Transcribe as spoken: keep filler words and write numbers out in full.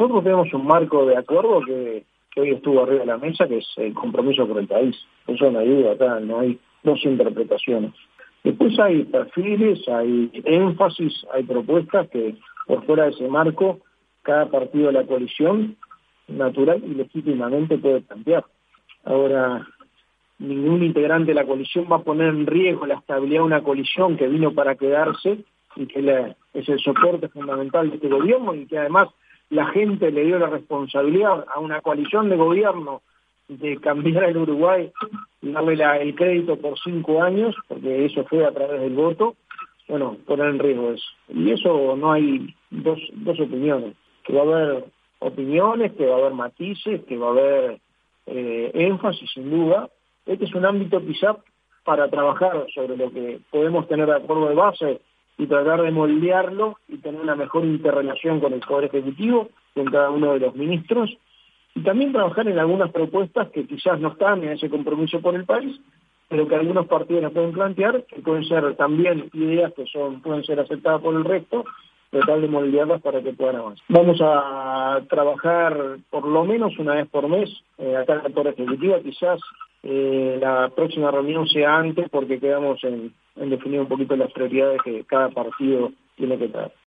nosotros tenemos un marco de acuerdo que, que hoy estuvo arriba de la mesa, que es el compromiso por el país. Eso no hay duda, acá no hay dos interpretaciones. Después hay perfiles, hay énfasis, hay propuestas que por fuera de ese marco cada partido de la coalición natural y legítimamente puede plantear. Ahora, ningún integrante de la coalición va a poner en riesgo la estabilidad de una coalición que vino para quedarse y que la, es el soporte fundamental de este gobierno y que además la gente le dio la responsabilidad a una coalición de gobierno de cambiar el Uruguay y darle la, el crédito por cinco años, porque eso fue a través del voto. Bueno, poner en riesgo eso. Y eso no hay dos, dos opiniones, que va a haber opiniones, que va a haber matices, que va a haber eh, énfasis sin duda. Este es un ámbito quizá para trabajar sobre lo que podemos tener de acuerdo de base y tratar de moldearlo y tener una mejor interrelación con el Poder Ejecutivo, con cada uno de los ministros, y también trabajar en algunas propuestas que quizás no están en ese compromiso por el país, pero que algunos partidos nos pueden plantear, que pueden ser también ideas que son pueden ser aceptadas por el resto, tratar de moldearlas para que puedan avanzar. Vamos a trabajar por lo menos una vez por mes, eh, acá en la Poder Ejecutiva, quizás eh, la próxima reunión sea antes porque quedamos en, en definir un poquito las prioridades que cada partido tiene que traer.